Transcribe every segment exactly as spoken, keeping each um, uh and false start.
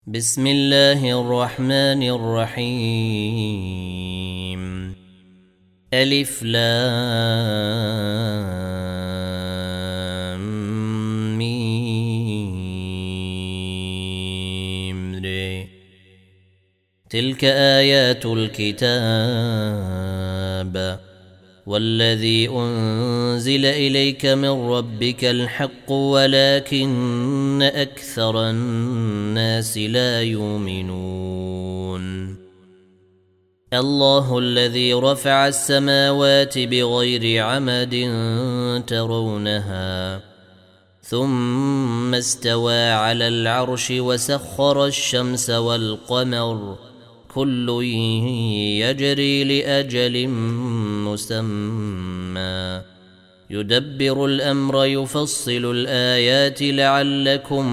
بسم الله الرحمن الرحيم. ألف لام ميم ر. تلك آيات الكتاب والذي أنزل إليك من ربك الحق ولكن أكثر الناس لا يؤمنون. الله الذي رفع السماوات بغير عمد ترونها ثم استوى على العرش وسخر الشمس والقمر كل يجري لأجل مسمى يدبر الأمر يفصل الآيات لعلكم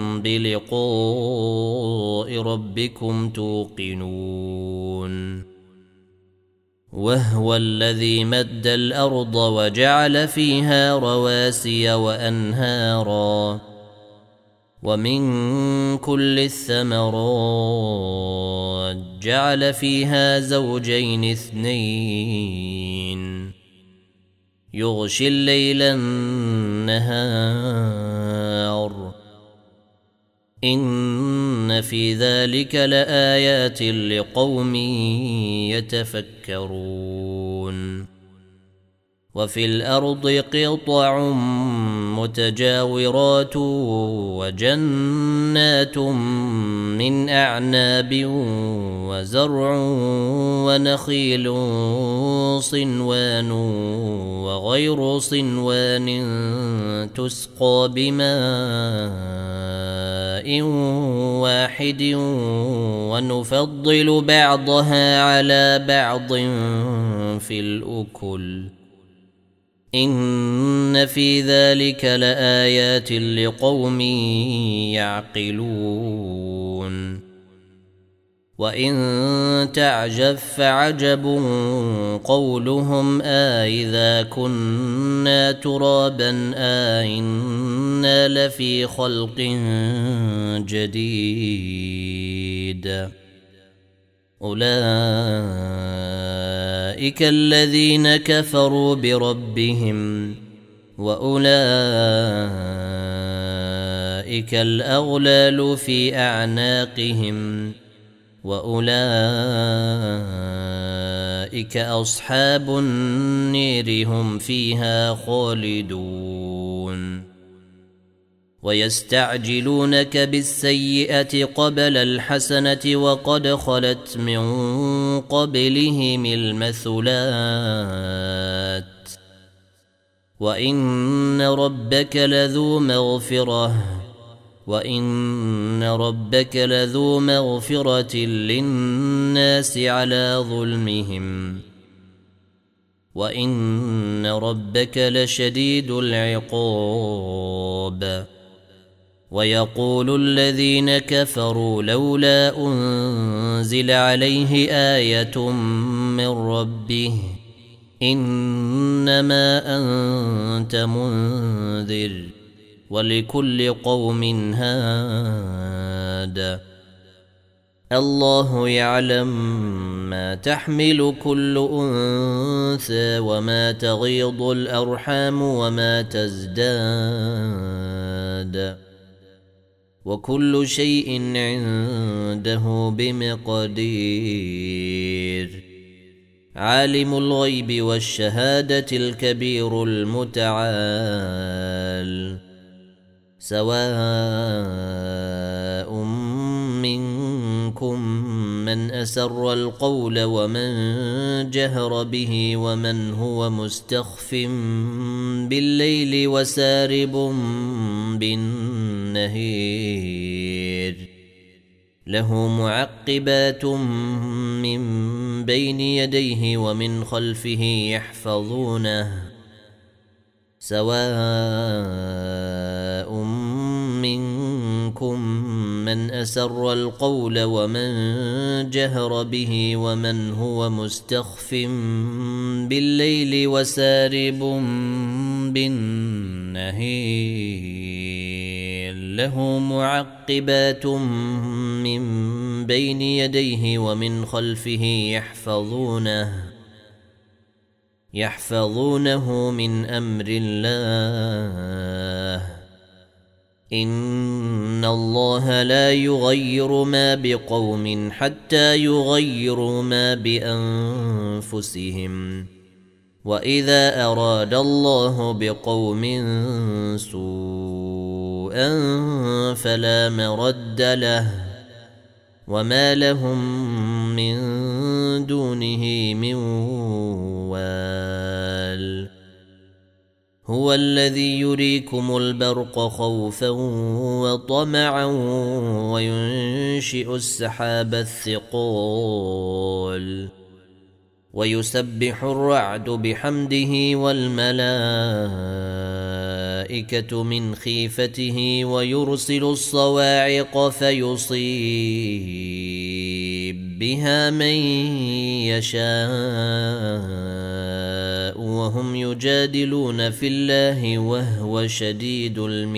بلقاء ربكم توقنون. وهو الذي مد الأرض وجعل فيها رواسي وأنهارا ومن كل الثمرات جعل فيها زوجين اثنين يغشي الليل النهار إن في ذلك لآيات لقوم يتفكرون. وفي الأرض قطع متجاورات وجنات من أعناب وزرع ونخيل صنوان وغير صنوان تسقى بماء واحد ونفضل بعضها على بعض في الأكل إن في ذلك لآيات لقوم يعقلون. وإن تعجب فعجب قولهم آئذا كنا ترابا آئنا لفي خلق جديد. أولئك الذين كفروا بربهم وأولئك الأغلال في أعناقهم وأولئك أصحاب النير هم فيها خالدون. ويستعجلونك بالسيئة قبل الحسنة وقد خلت من قبلهم المثلات وإن ربك لذو مغفرة وإن ربك لذو مغفرة للناس على ظلمهم وإن ربك لشديد العقاب. ويقول الذين كفروا لولا أنزل عليه آية من ربه إنما أنت منذر ولكل قوم هاد. الله يعلم ما تحمل كل أنثى وما تغيض الأرحام وما تزداد وكل شيء عنده بمقدير. عالم الغيب والشهادة الكبير المتعال سواء منكم من أسر القول ومن جهر به ومن هو مستخف بالليل وسارب بالنهير له معقبات من بين يديه ومن خلفه يحفظونه سواء منكم من أسر القول ومن جهر به ومن هو مستخف بالليل وسارب بالنهير له معقبات من بين يديه ومن خلفه يحفظونه يحفظونه من أمر الله إن الله لا يغير ما بقوم حتى يغيروا ما بأنفسهم وإذا أراد الله بقوم سوءا فلا مرد له وما لهم من دونه من وال هو الذي يريكم البرق خوفا وطمعا وينشئ السحاب الثقال ويسبح الرعد بحمده والملائكة من خيفته ويرسل الصواعق فيصيب بها من يشاء وهم يجادلون في الله وهو شديد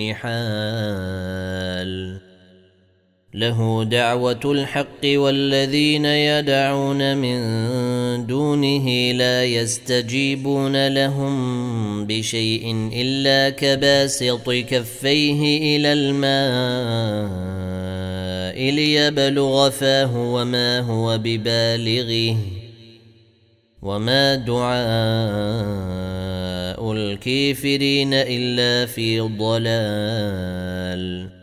المحال له دعوة الحق والذين يدعون من دونه لا يستجيبون لهم بشيء إلا كباسط كفيه إلى الماء ليبلغ فاه وما هو ببالغه وما دعاء الكافرين إلا في ضلال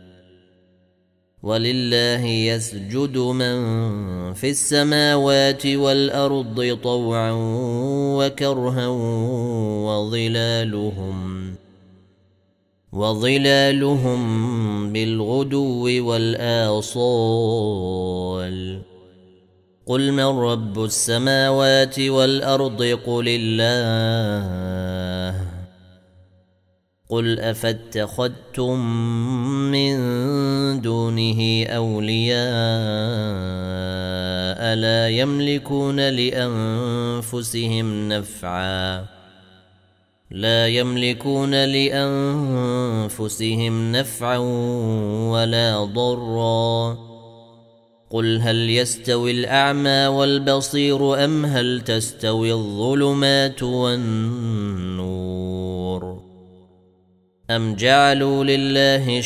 ولله يسجد من في السماوات والأرض طوعا وكرها وظلالهم وظلالهم بالغدو والآصال قل من رب السماوات والأرض قل الله قل أفاتخذتم من دونه أولياء لا يملكون لأنفسهم نفعا لا يملكون لأنفسهم نفعا ولا ضرا قل هل يستوي الأعمى والبصير أم هل تستوي الظلمات والنور أم جعلوا لله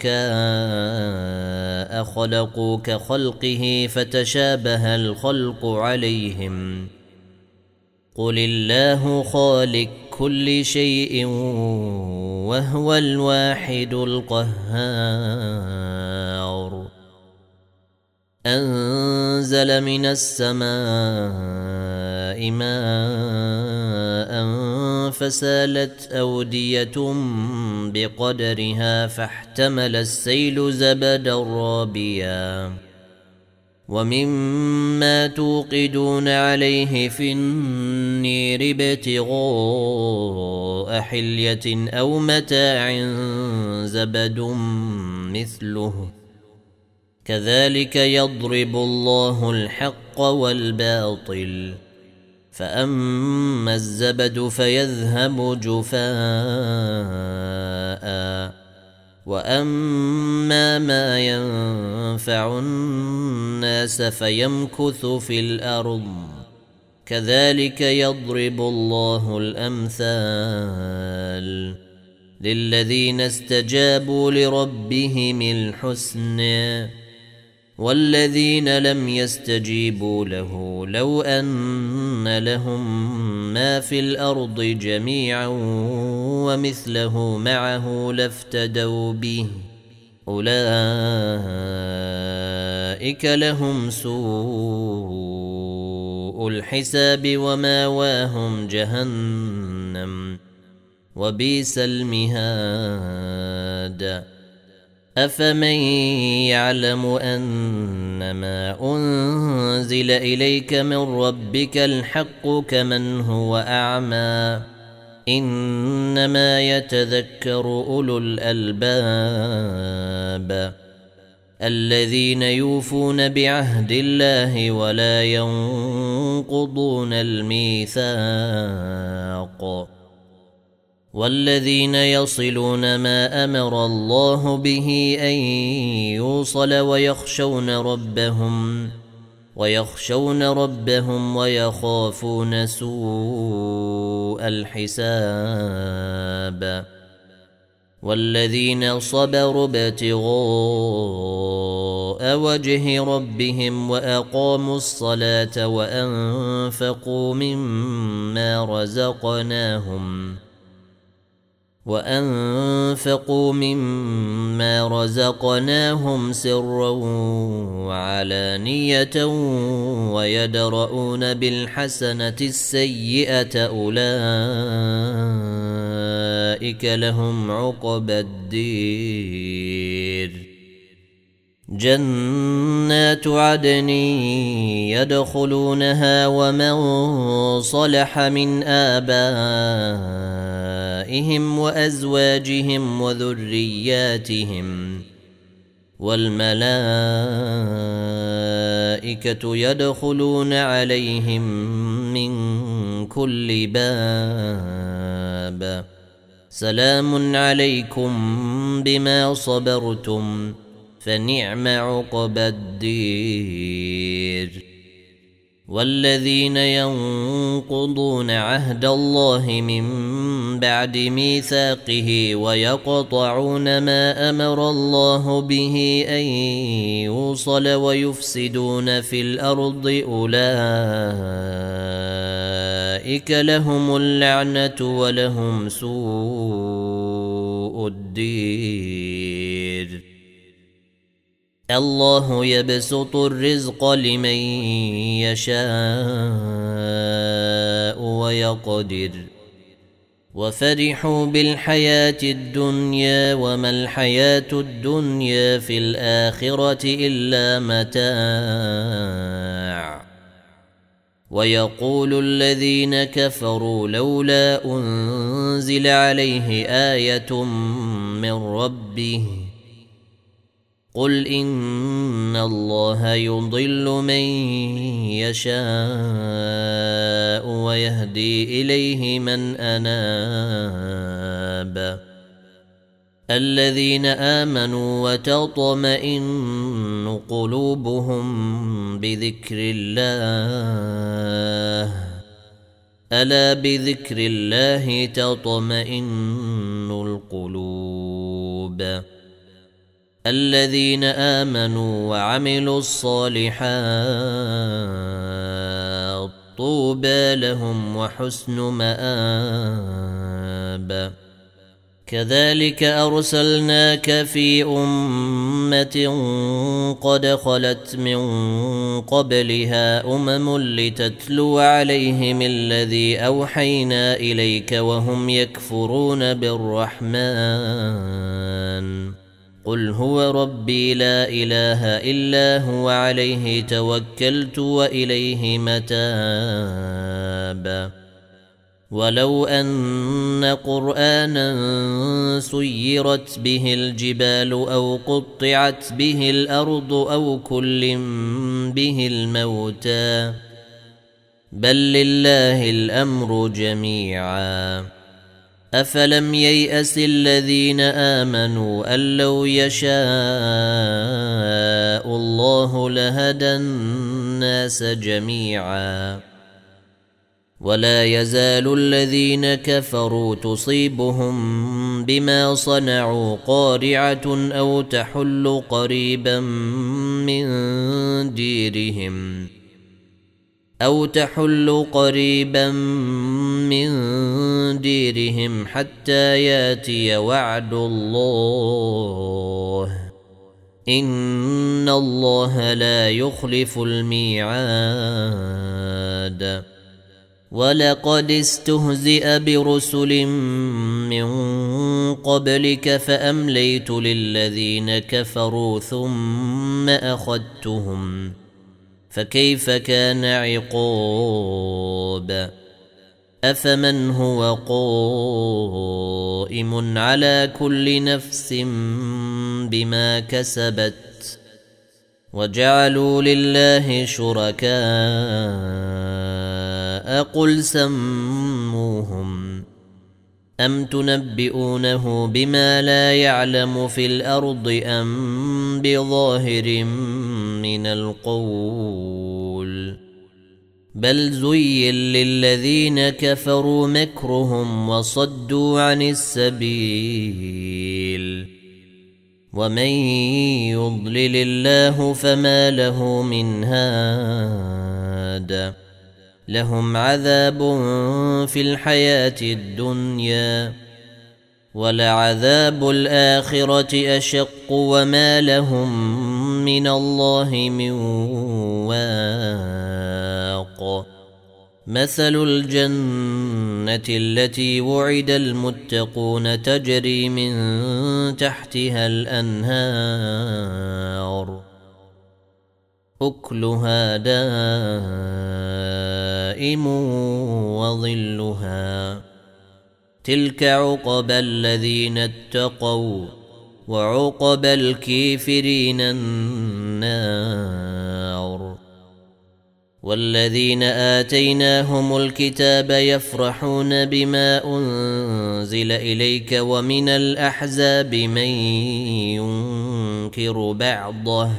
شركاء خلقوا كخلقه فتشابه الخلق عليهم قل الله خالق كل شيء وهو الواحد القهار أنزل من السماء ماء فسالت أودية بقدرها فاحتمل السيل زبدا رابيا ومما توقدون عليه في النير ابتغاء حلية أو متاع زبد مثله كذلك يضرب الله الحق والباطل فأما الزبد فيذهب جفاء وأما ما ينفع الناس فيمكث في الأرض كذلك يضرب الله الأمثال للذين استجابوا لربهم الحسنى والذين لم يستجيبوا له لو أن لهم ما في الأرض جميعا ومثله معه لافتدوا به أولئك لهم سوء الحساب وماواهم جهنم وبئس المهاد أفمن يعلم أنما أنزل إليك من ربك الحق كمن هو أعمى إنما يتذكر أولو الألباب الذين يوفون بعهد الله ولا ينقضون الميثاق والذين يصلون ما أمر الله به أن يوصل ويخشون ربهم ويخشون ربهم ويخافون سوء الحساب والذين صبروا ابتغاء وجه ربهم وأقاموا الصلاة وأنفقوا مما رزقناهم وأنفقوا مما رزقناهم سرا وعلانية ويدرؤون بالحسنة السيئة أولئك لهم عقبى الدير جنات عدن يدخلونها ومن صلح من آبائهم وأزواجهم وذرياتهم والملائكة يدخلون عليهم من كل باب سلام عليكم بما صبرتم فنعم عقبى الدير والذين ينقضون عهد الله من بعد ميثاقه ويقطعون ما أمر الله به أن يوصل ويفسدون في الأرض أولئك لهم اللعنة ولهم سوء الدير الله يبسط الرزق لمن يشاء ويقدر وفرحوا بالحياة الدنيا وما الحياة الدنيا في الآخرة إلا متاع ويقول الذين كفروا لولا أنزل عليه آية من ربه قل إن الله يضل من يشاء ويهدي إليه من أناب الذين آمنوا وتطمئن قلوبهم بذكر الله ألا بذكر الله تطمئن القلوب الذين آمنوا وعملوا الصالحات طوبى لهم وحسن مآب كذلك أرسلناك في أمة قد خلت من قبلها أمم لتتلو عليهم الذي أوحينا إليك وهم يكفرون بالرحمن قل هو ربي لا إله إلا هو عليه توكلت وإليه متاب ولو أن قرآنا سيرت به الجبال أو قطعت به الأرض أو كلم به الموتى بل لله الأمر جميعا أفلم ييأس الذين آمنوا أن لو يشاء الله لهدى الناس جميعا ولا يزال الذين كفروا تصيبهم بما صنعوا قارعة أو تحل قريبا من ديرهم أو تحل قريبا من ديرهم حتى ياتي وعد الله إن الله لا يخلف الميعاد ولقد استهزئ برسل من قبلك فأمليت للذين كفروا ثم أخذتهم فكيف كان عقاب أفمن هو قائم على كل نفس بما كسبت وجعلوا لله شركاء قل سموهم أم تنبئونه بما لا يعلم في الأرض أم بظاهر من القول بل زين للذين كفروا مكرهم وصدوا عن السبيل ومن يضلل الله فما له من هاد لهم عذاب في الحياة الدنيا ولعذاب الآخرة أشق وما لهم من الله من واق مثل الجنة التي وعد المتقون تجري من تحتها الأنهار أكلها دائم وظلها تلك عقبى الذين اتقوا وعقبى الكافرين النار والذين آتيناهم الكتاب يفرحون بما أنزل إليك ومن الأحزاب من ينكر بعضه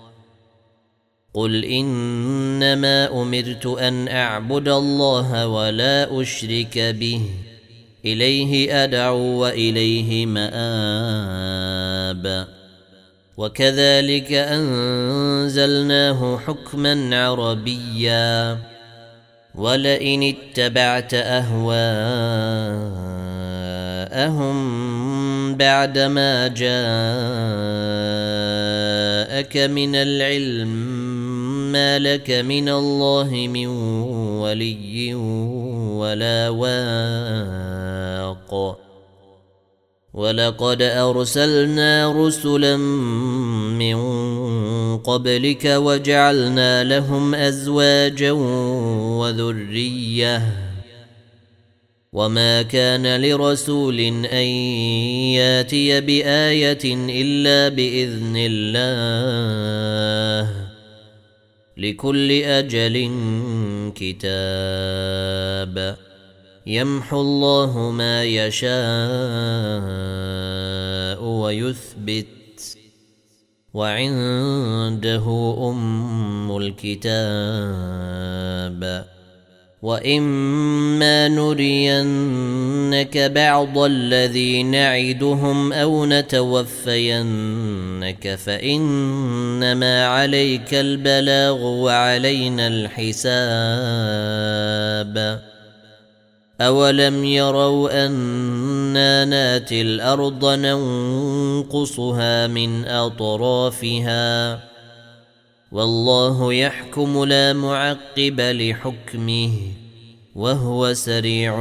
قل إنما أمرت أن أعبد الله ولا أشرك به إليه أدعو وإليه مآب وكذلك أنزلناه حكما عربيا ولئن اتبعت أهواءهم بعدما جاءك من العلم ما لك من الله من ولي ولا واق ولقد أرسلنا رسلا من قبلك وجعلنا لهم أزواجا وذرية وما كان لرسول أن ياتي بآية إلا بإذن الله لكل أجل كتاب يمحو الله ما يشاء ويثبت وعنده أم الكتاب وإما نرينك بعض الذي نعدهم أو نتوفينك فإنما عليك البلاغ وعلينا الحساب أولم يروا أنا ناتي الأرض ننقصها من أطرافها والله يحكم لا معقب لحكمه وهو سريع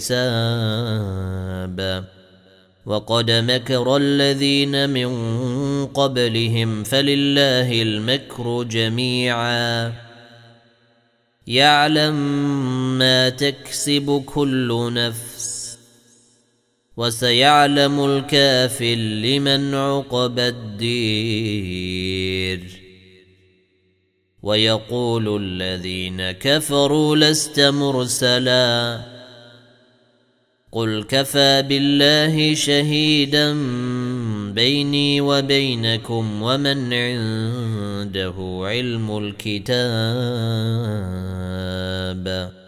الحساب وقد مكر الذين من قبلهم فلله المكر جميعا يعلم ما تكسب كل نفس وسيعلم الكافر لمن عقبى الدير ويقول الذين كفروا لست مرسلا قل كفى بالله شهيدا بيني وبينكم ومن عنده علم الكتاب